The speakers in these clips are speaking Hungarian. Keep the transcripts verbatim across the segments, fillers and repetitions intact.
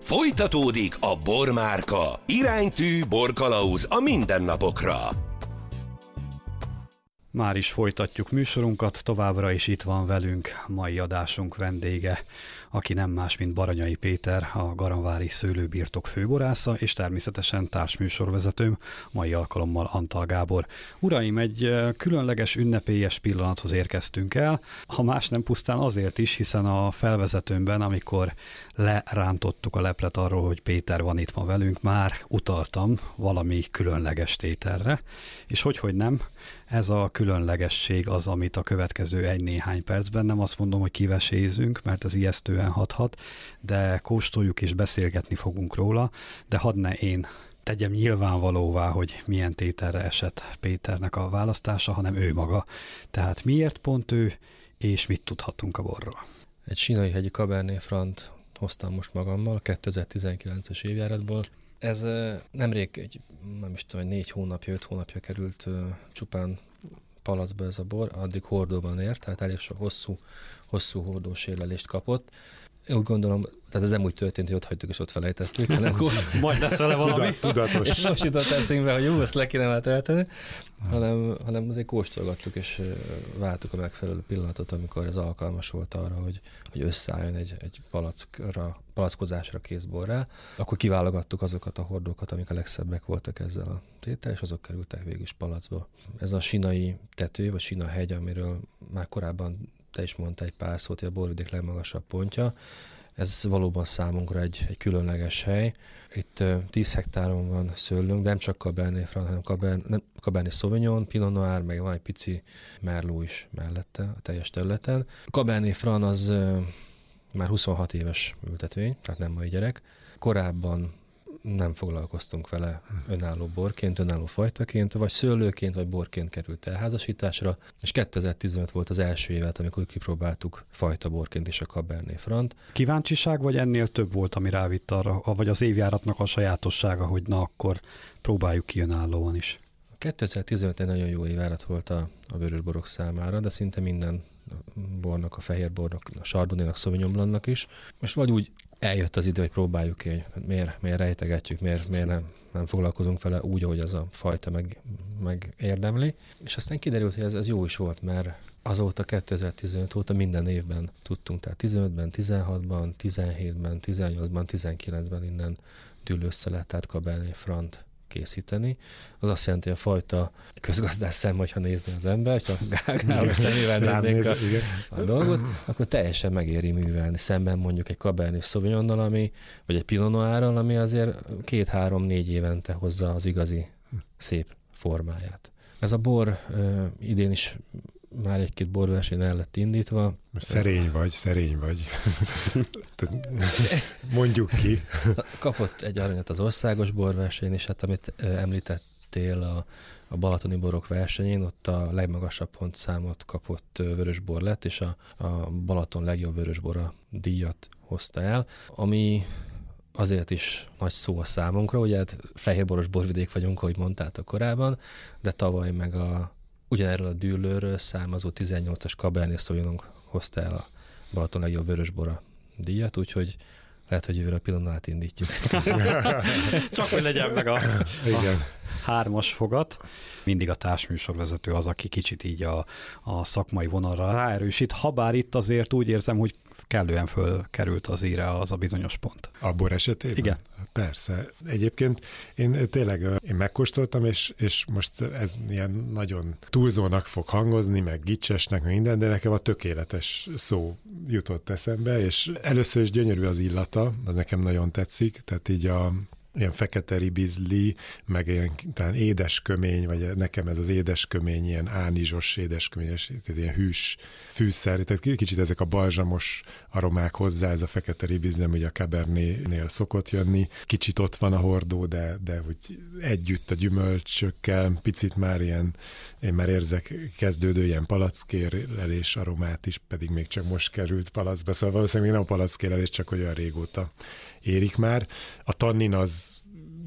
Folytatódik a Bormárka. Iránytű borkalauz a mindennapokra. Már is folytatjuk műsorunkat, továbbra is itt van velünk mai adásunk vendége, aki nem más, mint Baranyai Péter, a Garamvári Szőlőbirtok főborásza, és természetesen társműsorvezetőm, mai alkalommal Antal Gábor. Uraim, egy különleges ünnepélyes pillanathoz érkeztünk el, ha más nem pusztán azért is, hiszen a felvezetőmben, amikor lerántottuk a leplet arról, hogy Péter van itt ma velünk, már utaltam valami különleges tételre, és hogyhogy nem, ez a különlegesség az, amit a következő egy-néhány percben, nem azt mondom, hogy kivesézünk, mert ez ijesztően hathat, de kóstoljuk és beszélgetni fogunk róla, de hadd ne én tegyem nyilvánvalóvá, hogy milyen tételre esett Péternek a választása, hanem ő maga. Tehát miért pont ő, és mit tudhatunk a borról? Egy Sinai-hegyi Cabernet Franc hoztam most magammal, kétezer-tizenkilences évjáratból. Ez nemrég, egy, nem is tudom, négy hónapja, öt hónapja került uh, csupán palacba ez a bor, addig hordóban ért, tehát elég sok hosszú, hosszú hordós érlelést kapott. Én úgy gondolom, tehát ez nem úgy történt, hogy ott hagytuk és ott felejtettük, hanem majd lesz vele valami. Tudatos. És most jutott eszünkbe, hogy jó, ezt le kéne már tölteni, hanem, hanem azért kóstolgattuk és vártuk a megfelelő pillanatot, amikor ez alkalmas volt arra, hogy, hogy összeálljon egy, egy palackra, palackozásra kész borrá. Akkor kiválogattuk azokat a hordókat, amik a legszebbek voltak ezzel a tétel, és azok kerültek végül is palacba. Ez a sinai tető, vagy Sina hegy, amiről már korábban te is mondta egy pár szót, hogy a borvidék legmagasabb pontja. Ez valóban számunkra egy, egy különleges hely. Itt uh, tíz hektáron van szőlőnk, de nem csak Cabernet Franc, hanem Cabernet, Cabernet Sauvignon, Pinot Noir, meg van egy pici Merlot is mellette a teljes területen. A Cabernet Franc az uh, már huszonhat éves ültetvény, tehát nem mai gyerek. Korábban nem foglalkoztunk vele önálló borként, önálló fajtaként, vagy szőlőként, vagy borként került elházasításra, és kétezer-tizenöt volt az első évet, amikor kipróbáltuk fajta borként is a Cabernet Franc. Kíváncsiság, vagy ennél több volt, ami rávitt arra, vagy az évjáratnak a sajátossága, hogy na akkor próbáljuk ki önállóan is? kétezer-tizenöt egy nagyon jó évjárat volt a, a vörösborok számára, de szinte minden bornak, a fehérbornak, a Chardonnaynak, Sauvignon Blancnak is. Most vagy úgy eljött az idő, hogy próbáljuk ki, hogy miért, miért rejtegetjük, miért, miért nem, nem foglalkozunk vele úgy, ahogy az a fajta meg, meg érdemli. És aztán kiderült, hogy ez, ez jó is volt, mert azóta kétezer-tizenöt óta minden évben tudtunk, tehát tizenötben, tizenhatban, tizenhétben, tizennyolcban, tizenkilencben innen dől össze lett, tehát Cabernet Franc készíteni. Az azt jelenti, hogy a fajta közgazdász szem, hogyha nézni az ember, ha Gábor szemével néznénk a, a dolgot, akkor teljesen megéri művelni. Szemben mondjuk egy Cabernet Sauvignonnal, ami, vagy egy Pinot Noirral, ami azért két-három-négy évente hozza az igazi szép formáját. Ez a bor ö, idén is már egy-két borverseny el lett indítva. Szerény vagy, szerény vagy. Mondjuk ki. Kapott egy aranyat az országos borverseny, és hát amit említettél a, a balatoni borok versenyén, ott a legmagasabb pontszámot kapott vörösbor lett, és a, a Balaton legjobb vörösbora díjat hozta el, ami azért is nagy szó a számunkra, ugye hát fehérboros borvidék vagyunk, ahogy mondtátok korábban, de tavaly meg a ugyanerről a dűlőről származó tizennyolcas Cabernet Sauvignon hozta el a Balaton legjobb vörösbora díjat, úgyhogy lehet, hogy jövőre a Pinot Noirt indítjuk. Csak hogy legyen meg a, Igen. a hármas fogat. Mindig a társműsorvezető az, aki kicsit így a, a szakmai vonalra ráerősít, habár itt azért úgy érzem, hogy kellően fölkerült az íre az a bizonyos pont. A bor esetében? Igen. Persze. Egyébként én tényleg én megkóstoltam, és, és most ez ilyen nagyon túlzónak fog hangozni, meg gicsesnek, meg minden, de nekem a tökéletes szó jutott eszembe, és először is gyönyörű az illata, az nekem nagyon tetszik, tehát így a ilyen fekete ribizli, meg ilyen talán édeskömény, vagy nekem ez az édeskömény, ilyen ánizsos édesköményes, tehát ilyen hűs fűszer, tehát kicsit ezek a balzsamos aromák hozzá, ez a fekete ribizli, ami ugye a Cabernet-nél szokott jönni. Kicsit ott van a hordó, de, de hogy együtt a gyümölcsökkel, picit már ilyen, én már érzek kezdődő ilyen palackérlelés aromát is, pedig még csak most került palacba, szóval valószínűleg még nem a palackérlelés, csak olyan régóta érik már. A tannin az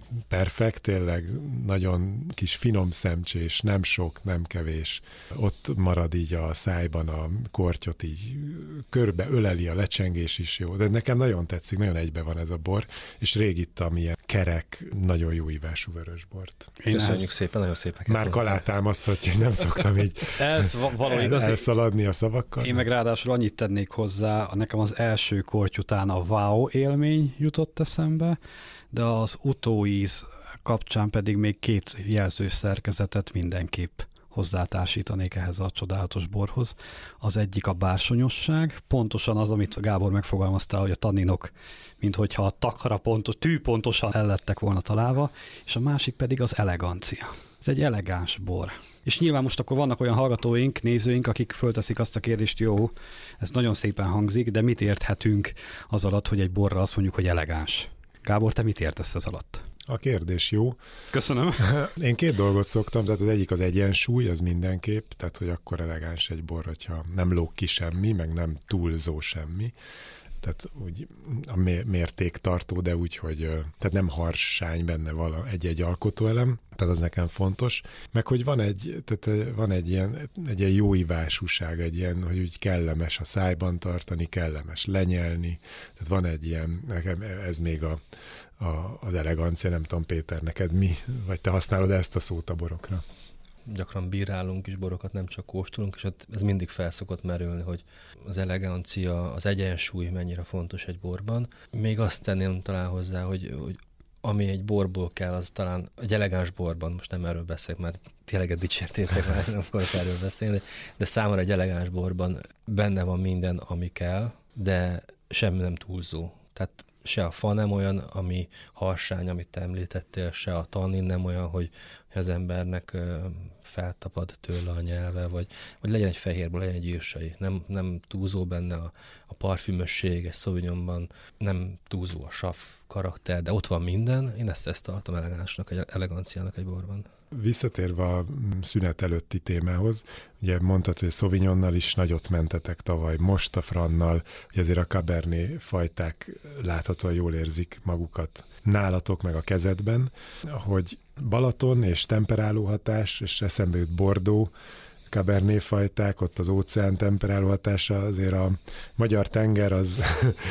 perfekt, tényleg nagyon kis finom szemcsés, nem sok, nem kevés. Ott marad így a szájban a kortyot, így körbe öleli, a lecsengés is jó. De nekem nagyon tetszik, nagyon egybe van ez a bor, és rég ittam ilyen kerek, nagyon jó ívású vörösbort. Köszönjük ehhez... szépen, nagyon szépek. Már alátámaszthatja, hogy nem szoktam így ez való igaz, elszaladni a szavakkal. Én meg ráadásul annyit tennék hozzá, nekem az első korty után a wow élmény jutott eszembe, de az utóíz kapcsán pedig még két jelzős szerkezetet mindenképp hozzátársítanék ehhez a csodálatos borhoz. Az egyik a bársonyosság, pontosan az, amit Gábor megfogalmaztál, hogy a tanninok, minthogyha a takra pontos, tű pontosan el lettek volna találva, és a másik pedig az elegancia. Ez egy elegáns bor. És nyilván most akkor vannak olyan hallgatóink, nézőink, akik fölteszik azt a kérdést, jó, ez nagyon szépen hangzik, de mit érthetünk az alatt, hogy egy borra azt mondjuk, hogy elegáns? Gábor, te mit értesz ez alatt? A kérdés jó. Köszönöm. Én két dolgot szoktam, tehát az egyik az egyensúly, az mindenképp, tehát hogy akkor elegáns egy bor, hogyha nem lóg ki semmi, meg nem túlzó semmi. Tehát úgy a mértéktartó, de úgy, hogy tehát nem harsány benne vala egy-egy alkotóelem, tehát az nekem fontos. Meg hogy van egy, tehát van egy ilyen, egy ilyen jó ivásúság, egy ilyen, hogy úgy kellemes a szájban tartani, kellemes lenyelni. Tehát van egy ilyen, nekem ez még a, a, az elegancia, nem tudom, Péter, neked mi? Vagy te használod ezt a szót a borokra? Gyakran bírálunk is borokat, nem csak kóstolunk, és ott ez mindig felszokott merülni, hogy az elegancia, az egyensúly mennyire fontos egy borban. Még azt tenném talán hozzá, hogy, hogy ami egy borból kell, az talán egy elegáns borban, most nem erről beszélek, mert tényleg dicsértétek már, nem akarok erről beszélni, de, de számomra egy elegáns borban benne van minden, ami kell, de semmi nem túlzó. Tehát se a fa nem olyan, ami harsány, amit te említettél, se a tannin nem olyan, hogy az embernek feltapad tőle a nyelve, vagy, vagy legyen egy fehérből, legyen egy írsai. Nem, nem túlzó benne a, a parfümösség, egy Sauvignonban, nem túlzó a sav karakter, de ott van minden. Én ezt, ezt tartom elegánsnak, egy eleganciának egy borban. Visszatérve a szünet előtti témához, ugye mondtad, hogy a Sauvignonnal is nagyot mentetek tavaly, most a Frannal, hogy azért a Cabernet fajták láthatóan jól érzik magukat nálatok meg a kezedben, hogy Balaton és temperáló hatás, és eszembe jut Bordeaux, Cabernet fajták, ott az óceán temperáló hatása, azért a magyar tenger az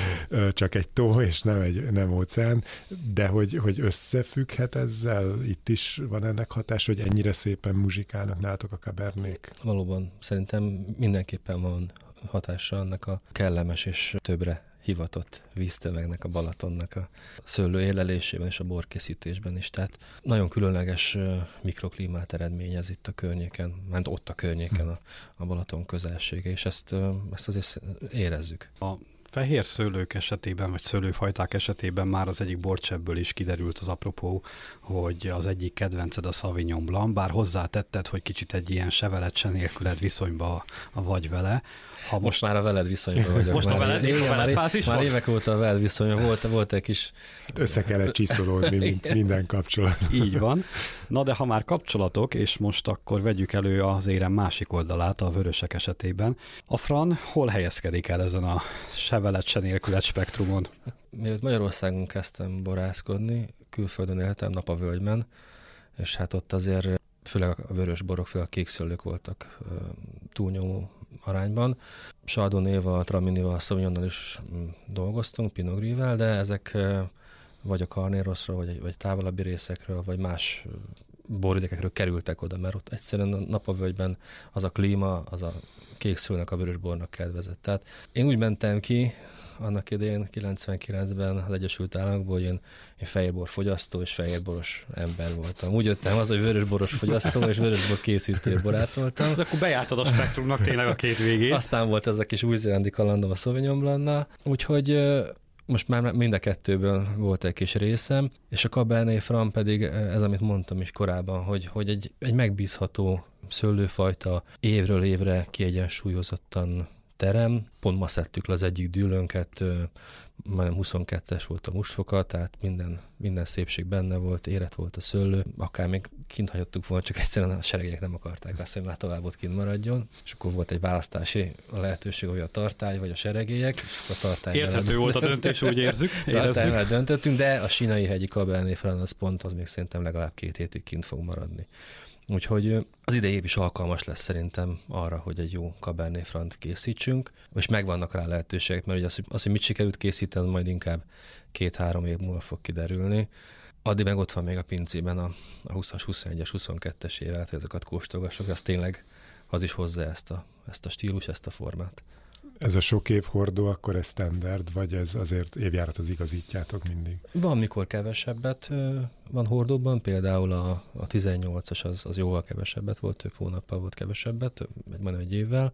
csak egy tó, és nem egy nem óceán, de hogy, hogy összefügghet ezzel, itt is van ennek hatás, hogy ennyire szépen muzsikálnak nálatok a Cabernék? Valóban, szerintem mindenképpen van hatása annak a kellemes és többre hivatott víztömegnek, a Balatonnak a szőlő élelésében és a borkészítésben is. Tehát nagyon különleges mikroklímát eredményez itt a környéken, mert ott a környéken a, a Balaton közelsége, és ezt, ezt azért érezzük. A fehér szőlők esetében, vagy szőlőfajták esetében már az egyik borcsebből is kiderült az apropó, hogy az egyik kedvenced a Sauvignon Blanc, bár hozzátetted, hogy kicsit egy ilyen sevelet nélküled viszonyba vagy vele. Ha most, most már a veled viszonyban vagyok. Most már a veled, én, a veled már, is már van? évek óta a veled viszonyban volt, volt egy kis... Hát össze kellett csiszolódni, mint minden kapcsolat. Így van. Na de ha már kapcsolatok, és most akkor vegyük elő az érem másik oldalát, a vörösek esetében. A Fran hol helyezkedik el ezen a sevelet se nélkület spektrumon? Mielőtt Magyarországon kezdtem borászkodni, külföldön éltem, Napavölgyben, és hát ott azért főleg a vörös borok, főleg a kékszőlők voltak túlnyomó arányban. Chardonnay-val, Traminival, Sauvignonnal is dolgoztunk, Pinot Gris-vel, de ezek vagy a Carnerosról, vagy, vagy távolabbi részekről, vagy más borvidékekről kerültek oda, mert ott egyszerűen a Napavölgyben az a klíma, az a kékszőlőnek, a vörösbornak kedvezett. Tehát én úgy mentem ki annak idején, kilencvenkilencben az Egyesült Államokból, hogy én, én fehérbor fogyasztó és fehérboros ember voltam. Úgy jöttem az, hogy vörösboros fogyasztó és vörösbor készítő borász voltam. De akkor bejártad a spektrumnak tényleg a két végét. Aztán volt ez a kis új-zélandi kalandom a Sauvignon Blanc-nál, úgyhogy most már mind a kettőből volt egy kis részem, és a Cabernet Franc pedig ez, amit mondtam is korábban, hogy, hogy egy, egy megbízható szőlőfajta évről évre kiegyensúlyozottan terem, pont ma szedtük le az egyik dűlőnket, majdnem huszonkettes volt a mustfoka, tehát minden, minden szépség benne volt, érett volt a szőlő, akár még kint hagyottuk volna, csak egyszerűen a seregek nem akarták azt, hogy már tovább ott kint maradjon, és akkor volt egy választási lehetőség, hogy a tartály vagy a seregélyek, és a tartály érthető mellett, volt a döntés, úgy érzük. Tartály mellett döntöttünk, de a Sínai hegyi Cabernet Franc az pont, az még szerintem legalább két hétig kint fog maradni. Úgyhogy az idei év is alkalmas lesz szerintem arra, hogy egy jó Cabernet Franc készítsünk, és megvannak rá lehetőségek, mert ugye az, hogy, az, hogy mit sikerült készíteni, majd inkább két-három év múlva fog kiderülni. Addig meg ott van még a pincében a, a huszas, huszonegyes, huszonkettes évet, hogy ezeket kóstolgassuk, az tényleg az is hozzá ezt a, ezt a stílus, ezt a formát. Ez a sok év hordó, akkor ez standard, vagy ez azért évjárathoz igazítjátok mindig? Van, mikor kevesebbet van hordóban, például a, a tizennyolcas az, az jóval kevesebbet volt, több hónappal volt kevesebbet, majdnem egy évvel,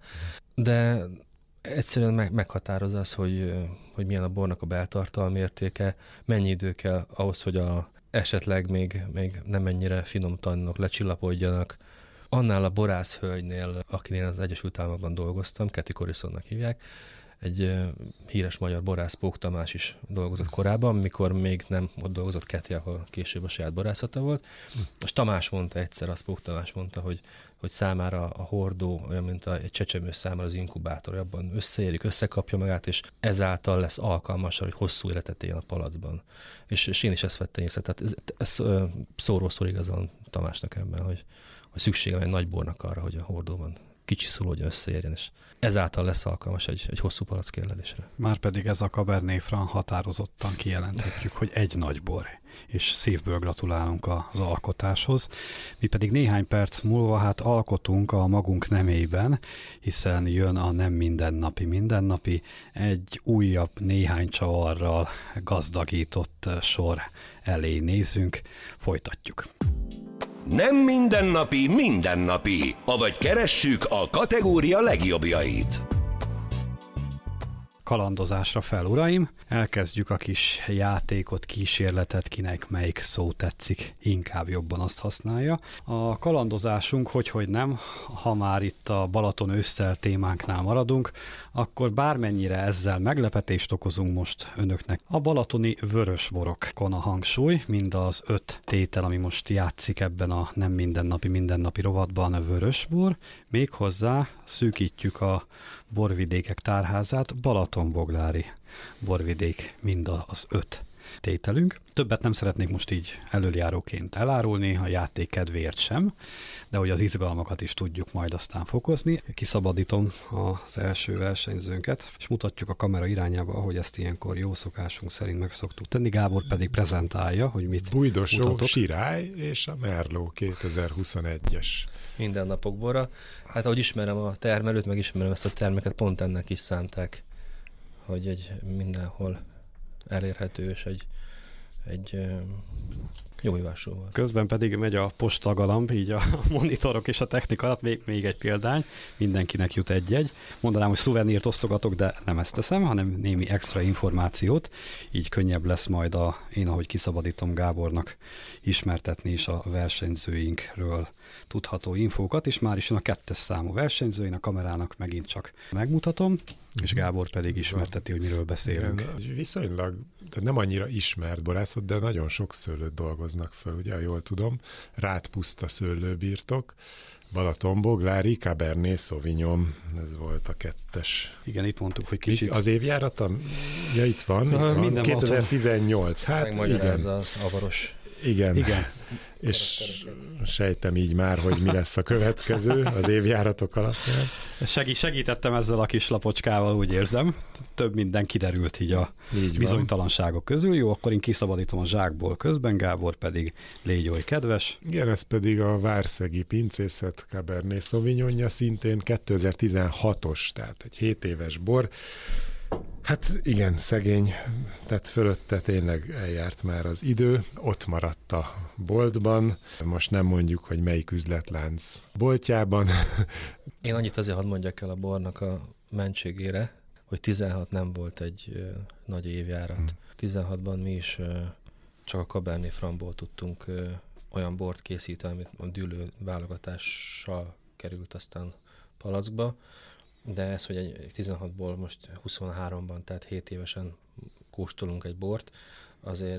de egyszerűen meg, meghatározza az, hogy, hogy milyen a bornak a beltartalmi értéke, mennyi idő kell ahhoz, hogy a, esetleg még, még nem ennyire finom tanninok lecsillapodjanak. Annál a borászhölgynél, akinél az Egyesült Államokban dolgoztam, Kathy Corrisonnak hívják, egy uh, híres magyar borász, Pók Tamás is dolgozott korábban, mikor még nem ott dolgozott Kathy, ahol később a saját borászata volt. És Tamás mondta egyszer, az Pók Tamás mondta, hogy, hogy számára a hordó olyan, mint a, egy csecsemő számára az inkubátor, abban összeérik, összekapja magát, és ezáltal lesz alkalmas, hogy hosszú életet éljen a palacban. És, és én is ezt vettem észre. Tehát ez, ez uh, szóról szól igazán Tamásnak ebben, hogy hogy szüksége van egy nagy bornak arra, hogy a hordóban kicsi szulódjon, összeérjen, és ezáltal lesz alkalmas egy, egy hosszú palack érlelésre. Márpedig ez a Cabernet Franc határozottan kijelenthetjük, hogy egy nagy bor, és szívből gratulálunk az alkotáshoz. Mi pedig néhány perc múlva hát alkotunk a magunk nemében, hiszen jön a nem mindennapi mindennapi, egy újabb néhány csavarral gazdagított sor elé nézünk, folytatjuk. Nem mindennapi, mindennapi, avagy keressük a kategória legjobbjait. Kalandozásra fel, uraim! Elkezdjük a kis játékot, kísérletet, kinek melyik szó tetszik, inkább jobban azt használja. A kalandozásunk, hogyhogy nem, ha már itt a Balaton ősszel témánknál maradunk, akkor bármennyire ezzel meglepetést okozunk most önöknek. A balatoni vörösborokon a hangsúly, mind az öt tétel, ami most játszik ebben a nem mindennapi, mindennapi rovatban a vörösbor, méghozzá szűkítjük a borvidékek tárházát, Balatonboglári borvidék mind az öt tételünk. Többet nem szeretnék most így elöljáróként elárulni, a játék kedvéért sem, de hogy az izgalmakat is tudjuk majd aztán fokozni. Kiszabadítom az első versenyzőnket, és mutatjuk a kamera irányába, ahogy ezt ilyenkor jó szokásunk szerint meg szoktuk tenni. Gábor pedig prezentálja, hogy mit Bújdosó, mutatok. Sirály és a Merlot kétezer-huszonegyes. Mindennapok bora. Hát ahogy ismerem a termelőt, meg ismerem ezt a terméket, pont ennek is szánták, hogy egy mindenhol elérhető és egy, egy jó ivásó volt. Közben pedig megy a postagalamb, így a monitorok és a technika alatt, még, még egy példány, mindenkinek jut egy-egy. Mondanám, hogy szuvenírt osztogatok, de nem ezt teszem, hanem némi extra információt, így könnyebb lesz majd a, én ahogy kiszabadítom Gábornak ismertetni is a versenyzőinkről tudható infókat, és már is jön a kettes számú versenyző, én a kamerának megint csak megmutatom, és Gábor pedig ismerteti, hogy miről beszélünk. Igen, viszonylag, tehát nem annyira ismert borászat, de nagyon sok szőlőt dolgoznak föl, ugye, jól tudom. Rátpuszta szőlőbirtok, Balatonboglári, Cabernet Sauvignon, ez volt a kettes. Igen, itt mondtuk, hogy kicsit. Az évjárata? Ja, itt van, Na, itt van. minden kétezer-tizennyolc, hát igen. Ez az avaros. Igen. Igen. És sejtem így már, hogy mi lesz a következő az évjáratok alapján. Segí- segítettem ezzel a kis lapocskával, úgy érzem. Több minden kiderült így a Így bizonytalanságok közül. Jó, akkor én kiszabadítom a zsákból közben, Gábor pedig légy oly kedves. Igen, ez pedig a Várszegi Pincészet Cabernet Sauvignonja, szintén kétezer-tizenhatos, tehát egy hét éves bor. Hát igen, szegény, tehát fölötte tényleg eljárt már az idő, ott maradt a boltban, most nem mondjuk, hogy melyik üzletlánc boltjában. Én annyit azért hadd mondjak el a bornak a mentségére, hogy tizenhat nem volt egy ö, nagy évjárat. Hmm. tizenhatban mi is ö, csak a Cabernet Francból tudtunk ö, olyan bort készíteni, amit a dűlő válogatással került aztán palackba. de ez, hogy egy tizenhatból most huszonháromban, tehát hét évesen kóstolunk egy bort, azért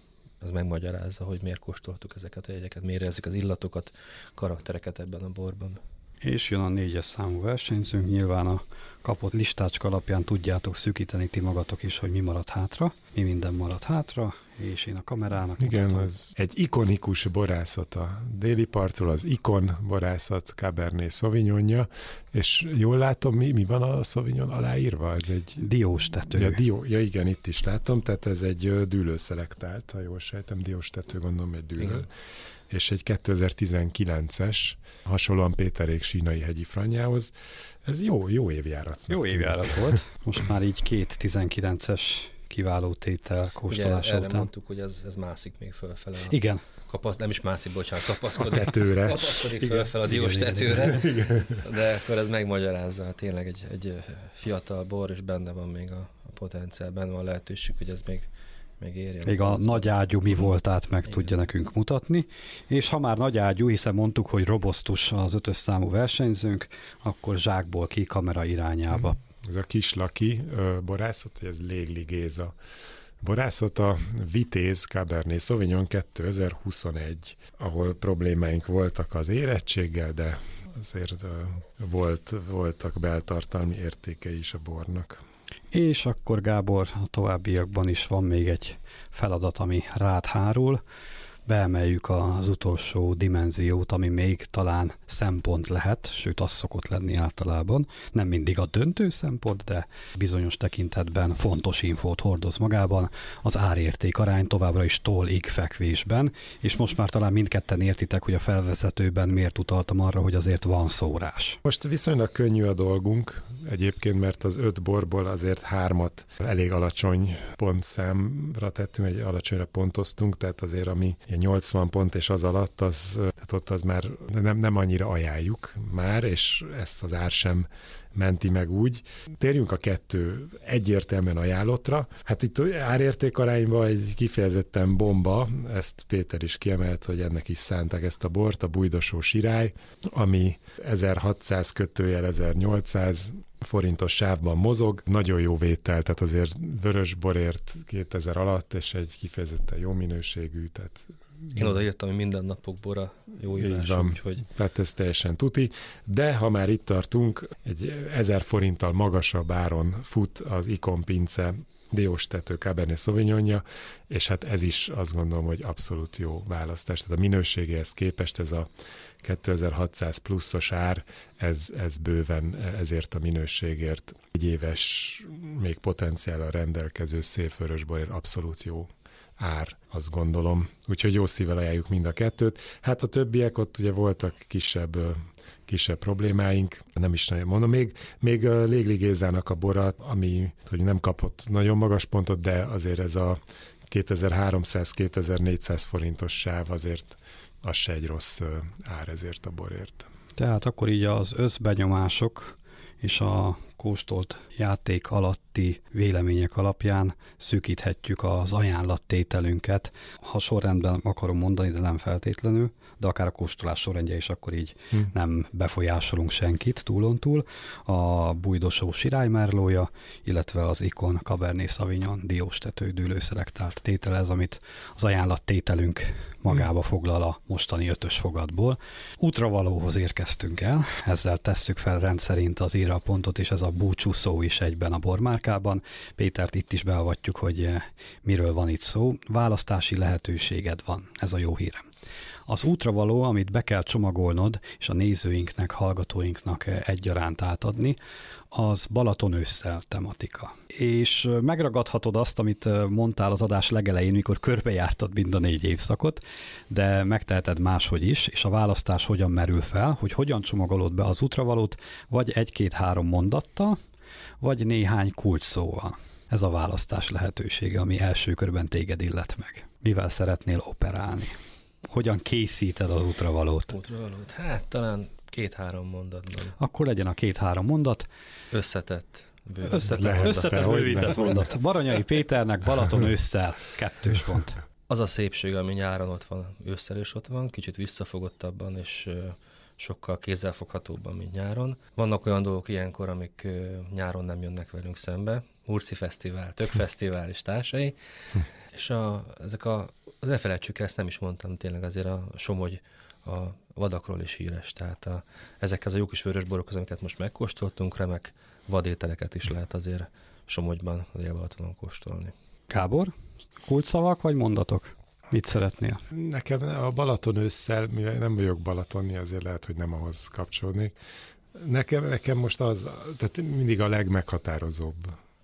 ez megmagyarázza, hogy miért kóstoltuk ezeket a jegyeket, miért érezzük az illatokat, karaktereket ebben a borban. És jön a négyes számú versenyzőnk, nyilván a kapott listácska alapján tudjátok szűkíteni ti magatok is, hogy mi marad hátra, mi minden marad hátra, és én a kamerának Igen, mutatom. az egy ikonikus borászat a déli partról, az Ikon borászat Cabernet Sauvignonja, és jól látom, mi, mi van a Sauvignon aláírva? Ez egy Diós tető. Ja, dió, ja igen, itt is látom, tehát ez egy dűlőszelektált, ha jól sejtem, diós tető, gondolom egy dűlő. Igen. És egy kétezer-tizenkilences, hasonlóan Péterék sínai hegyi franyához. Ez jó, jó évjárat. Jó évjárat volt. Most már így két tizenkilences kiváló tétel kóstolása után. Erre mondtuk, hogy ez, ez mászik még fölfele. A igen. Kapasz, nem is mászik, bocsánat, kapaszkodik, a tetőre. kapaszkodik fölfele a diós tetőre, igen. De akkor ez megmagyarázza, tényleg egy, egy fiatal bor, és benne van még a, a potenciál, benne van a lehetőség, hogy ez még Még, érjen, még a nagy ágyú mi voltát meg igen. tudja nekünk mutatni, és ha már nagy ágyú, hiszen mondtuk, hogy robosztus az ötös számú versenyzőnk, akkor zsákból ki kamera irányába. Ez a Kislaki borászat, ez Légli Géza borászat, a Vitéz Cabernet Sauvignon kétezer-huszonegy, ahol problémáink voltak az érettséggel, de azért volt, voltak beltartalmi értékei is a bornak. És akkor Gábor, a továbbiakban is van még egy feladat, ami rád hárul. Beemeljük az utolsó dimenziót, ami még talán szempont lehet, sőt az szokott lenni általában. Nem mindig a döntő szempont, de bizonyos tekintetben fontos infót hordoz magában. Az árérték arány továbbra is toll-ig fekvésben, és most már talán mindketten értitek, hogy a felvezetőben miért utaltam arra, hogy azért van szórás. Most viszonylag könnyű a dolgunk egyébként, mert az öt borból azért hármat elég alacsony pontszámra tettünk, egy alacsonyra pontoztunk, tehát azért ami nyolcvan pont és az alatt, az, tehát ott az már nem, nem annyira ajánljuk már, és ezt az ár sem menti meg úgy. Térjünk a kettő egyértelműen ajánlottra. Hát itt árértékarányban egy kifejezetten bomba, ezt Péter is kiemelt, hogy ennek is szánták ezt a bort, a Bújdosó Sirály, ami ezerhatszáz kötőjel ezernyolcszáz forintos sávban mozog. Nagyon jó vétel, tehát azért vörös borért kétezer alatt, és egy kifejezetten jó minőségű, tehát én odaírtam, hogy minden napok bora jó ívás, úgyhogy... Tehát ez teljesen tuti, de ha már itt tartunk, egy ezer forinttal magasabb áron fut az Ikon Pince diós tető Cabernet Sauvignonja, és hát ez is azt gondolom, hogy abszolút jó választás. Tehát a minőségéhez képest ez a kétezer-hatszáz pluszos ár, ez, ez bőven ezért a minőségért egy éves, még potenciállal rendelkező szép vörösborért abszolút jó ár, azt gondolom. Úgyhogy jó szívvel ajánljuk mind a kettőt. Hát a többiek, ott ugye voltak kisebb, kisebb problémáink, nem is nagyon mondom. Még, még a Légli Gézának a bora, ami hogy nem kapott nagyon magas pontot, de azért ez a kétezer-háromszáz-kétezer-négyszáz forintos sáv azért az se egy rossz ár ezért a borért. Tehát akkor így az összbenyomások és a kóstolt játék alatti vélemények alapján szűkíthetjük az ajánlattételünket. Ha sorrendben akarom mondani, de nem feltétlenül, de akár a kóstolás sorrendje is, akkor így hm. nem befolyásolunk senkit túlontúl. A Bújdosó Sirály merlója, illetve az Ikon Cabernet Sauvignon diós tető dűlőszelektált tétel, ez, amit az ajánlattételünk magába foglal a mostani ötös fogadból. Útravalóhoz érkeztünk el, ezzel tesszük fel rendszerint az írra a pontot, és ez a búcsú szó is egyben a bormárkában. Pétert itt is beavatjuk, hogy miről van itt szó. Választási lehetőséged van, ez a jó hírem. Az útravaló, amit be kell csomagolnod, és a nézőinknek, hallgatóinknak egyaránt átadni, az Balaton ősszel tematika. És megragadhatod azt, amit mondtál az adás legelején, mikor körbejártad mind a négy évszakot, de megteheted máshogy is, és a választás hogyan merül fel, hogy hogyan csomagolod be az útravalót, vagy egy-két-három mondattal, vagy néhány kulcsszóval. Ez a választás lehetősége, ami első körben téged illet meg. Mivel szeretnél operálni? Hogyan készíted az útravalót? Útravalót? Hát talán két-három mondatban. Akkor legyen a két-három mondat. Összetett. Bőven. Összetett, összetett bővített mondat. Baranyai Péternek Balaton ősszel kettős pont. Az a szépség, ami nyáron ott van, ősszel is ott van, kicsit visszafogottabban, és sokkal kézzelfoghatóbban, mint nyáron. Vannak olyan dolgok ilyenkor, amik nyáron nem jönnek velünk szembe. Murci Fesztivál, Tök Fesztivál és társai. Hm. És a, ezek a, az ne felejtsük el, ezt nem is mondtam, tényleg azért a Somogy a vadakról is híres. Tehát a, ezek az a jó kis vörösborok, amiket most megkóstoltunk, remek vadételeket is lehet azért Somogyban, a Dél-Balatonon kóstolni. Gábor, kulcsszavak vagy mondatok? Mit szeretnél? Nekem a Balaton ősszel, mivel nem vagyok balatoni, azért lehet, hogy nem ahhoz kapcsolódnék. Nekem, nekem most az, tehát mindig a legmeghatározóbb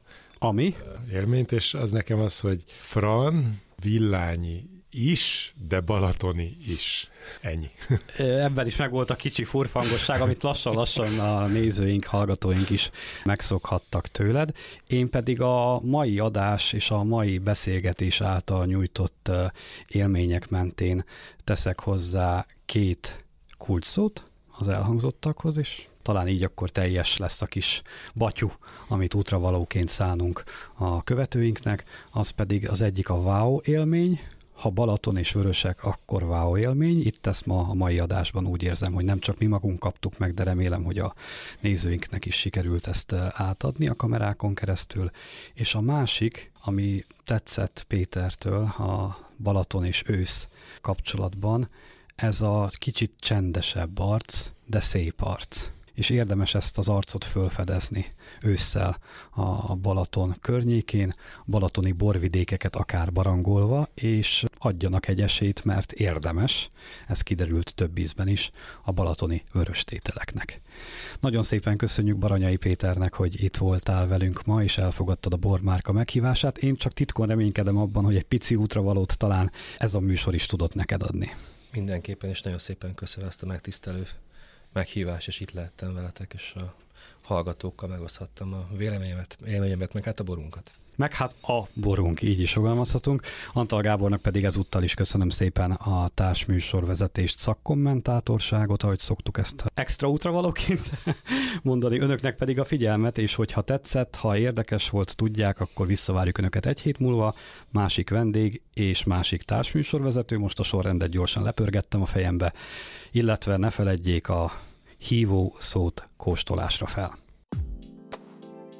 Ami? élményt, és az nekem az, hogy Fran, Villányi is, de balatoni is. Ennyi. Ebben is megvolt a kicsi furfangosság, amit lassan-lassan a nézőink, hallgatóink is megszokhattak tőled. Én pedig a mai adás és a mai beszélgetés által nyújtott élmények mentén teszek hozzá két kulcsszót az elhangzottakhoz is. Talán így akkor teljes lesz a kis batyú, amit útravalóként szánunk a követőinknek. Az pedig az egyik a wow élmény. Ha Balaton és Vörösek, akkor wow élmény. Itt ezt ma a mai adásban úgy érzem, hogy nem csak mi magunk kaptuk meg, de remélem, hogy a nézőinknek is sikerült ezt átadni a kamerákon keresztül. És a másik, ami tetszett Pétertől a Balaton és ősz kapcsolatban, ez a kicsit csendesebb arc, de szép arc. És érdemes ezt az arcot fölfedezni ősszel a Balaton környékén, balatoni borvidékeket akár barangolva, és adjanak egy esélyt, mert érdemes, ez kiderült több ízben is, a balatoni vöröstételeknek. Nagyon szépen köszönjük Baranyai Péternek, hogy itt voltál velünk ma, és elfogadtad a Bormárka meghívását. Én csak titkon reménykedem abban, hogy egy pici útravalót talán ez a műsor is tudott neked adni. Mindenképpen, és nagyon szépen köszönöm ezt a megtisztelő meghívás, és itt lehettem veletek, és a hallgatókkal megoszthattam a véleményemet, élményemet, meg hát a borunkat. Meg hát a borunk, így is fogalmazhatunk. Antal Gábornak pedig ezúttal is köszönöm szépen a társműsorvezetést, szakkommentátorságot, ahogy szoktuk ezt extra útravalóként mondani. Önöknek pedig a figyelmet, és hogyha tetszett, ha érdekes volt, tudják, akkor visszavárjuk Önöket egy hét múlva. Másik vendég és másik társműsorvezető, most a sorrendet gyorsan lepörgettem a fejembe, illetve ne feledjék a hívó szót kóstolásra fel.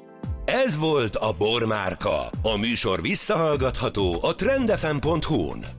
Ez volt a Bormárka. A műsor visszahallgatható a trendefem pont hu-n.